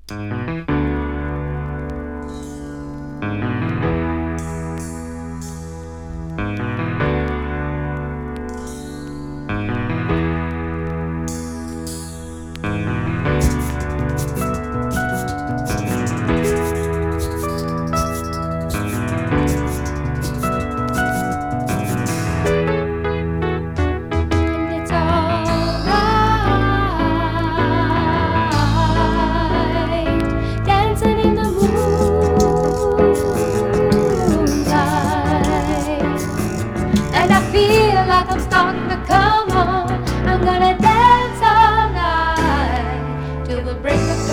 I'm starting to come on. I'm gonna dance all night till the break of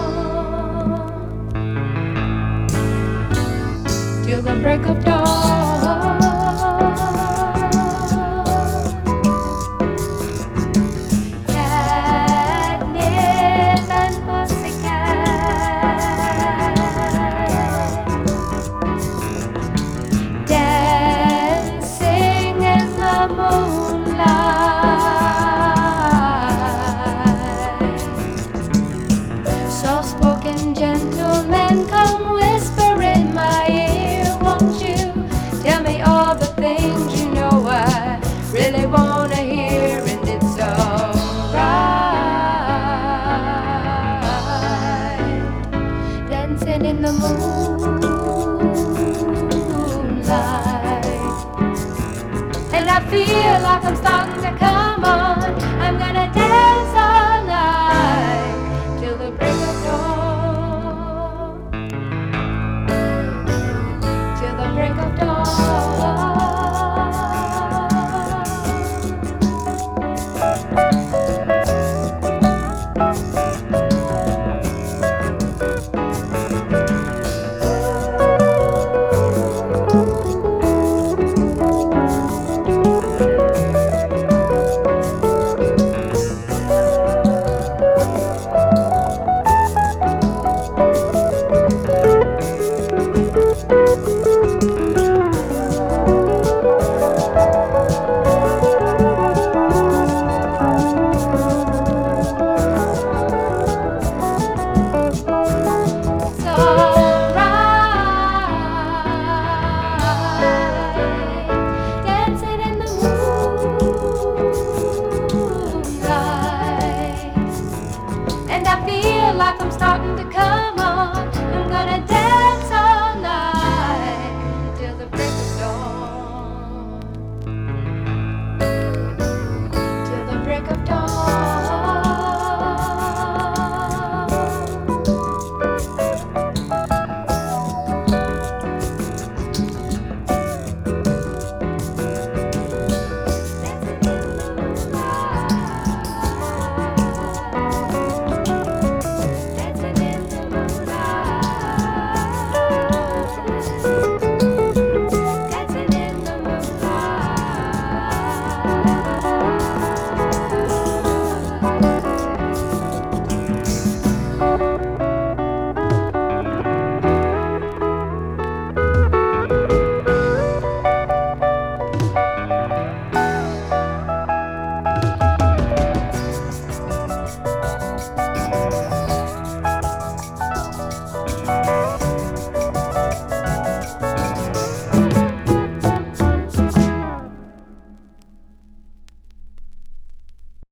dawn. Till the break of dawn. Catnip and pussycat dancing in the moonlight. Soft-spoken gentlemen, come whisper in my ear. Won't you tell me all the things you know I really wanna hear? And it's alright, dancing in the moonlight. And I feel like I'm starting to come on. I'm gonna dance all night till the break of dawn. Till the break of dawn. Like I'm